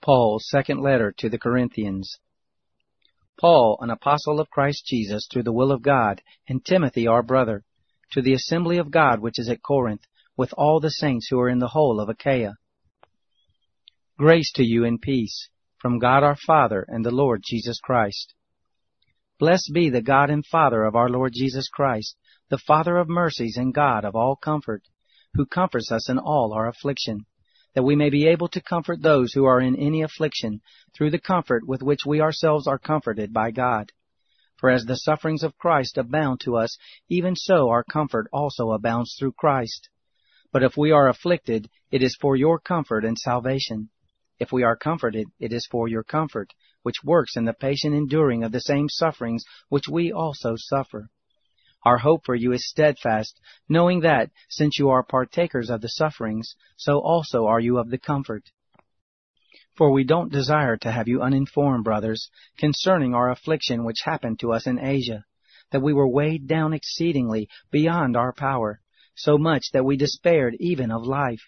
Paul's second letter to the Corinthians. Paul, an apostle of Christ Jesus through the will of God, and Timothy our brother, to the assembly of God which is at Corinth, with all the saints who are in the whole of Achaia. Grace to you and peace, from God our Father and the Lord Jesus Christ. Blessed be the God and Father of our Lord Jesus Christ, the Father of mercies and God of all comfort, who comforts us in all our affliction, that we may be able to comfort those who are in any affliction, through the comfort with which we ourselves are comforted by God. For as the sufferings of Christ abound to us, even so our comfort also abounds through Christ. But if we are afflicted, it is for your comfort and salvation. If we are comforted, it is for your comfort, which works in the patient enduring of the same sufferings which we also suffer. Our hope for you is steadfast, knowing that, since you are partakers of the sufferings, so also are you of the comfort. For we don't desire to have you uninformed, brothers, concerning our affliction which happened to us in Asia, that we were weighed down exceedingly beyond our power, so much that we despaired even of life.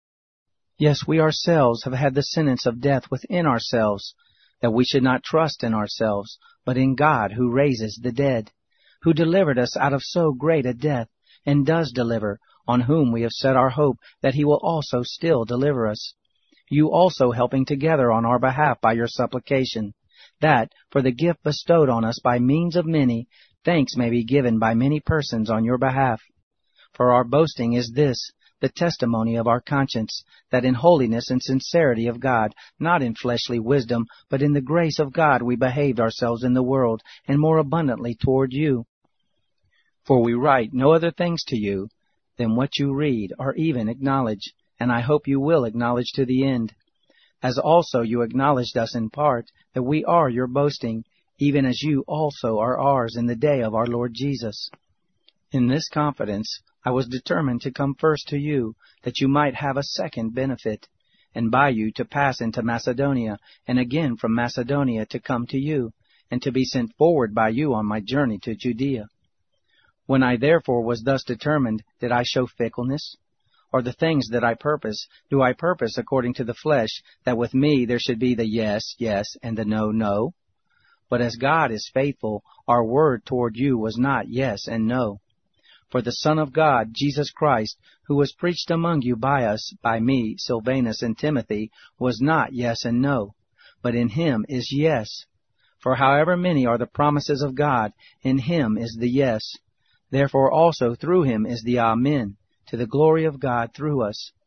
Yes, we ourselves have had the sentence of death within ourselves, that we should not trust in ourselves, but in God who raises the dead, who delivered us out of so great a death, and does deliver, on whom we have set our hope that he will also still deliver us. You also helping together on our behalf by your supplication, that, for the gift bestowed on us by means of many, thanks may be given by many persons on your behalf. For our boasting is this, the testimony of our conscience, that in holiness and sincerity of God, not in fleshly wisdom, but in the grace of God we behaved ourselves in the world, and more abundantly toward you. For we write no other things to you than what you read or even acknowledge, and I hope you will acknowledge to the end. As also you acknowledged us in part, that we are your boasting, even as you also are ours in the day of our Lord Jesus. In this confidence I was determined to come first to you, that you might have a second benefit, and by you to pass into Macedonia, and again from Macedonia to come to you, and to be sent forward by you on my journey to Judea. When I therefore was thus determined, did I show fickleness? Or the things that I purpose, do I purpose according to the flesh, that with me there should be the yes, yes, and the no, no? But as God is faithful, our word toward you was not yes and no. For the Son of God, Jesus Christ, who was preached among you by us, by me, Silvanus, and Timothy, was not yes and no, but in him is yes. For however many are the promises of God, in him is the yes. Therefore also through him is the Amen, to the glory of God through us.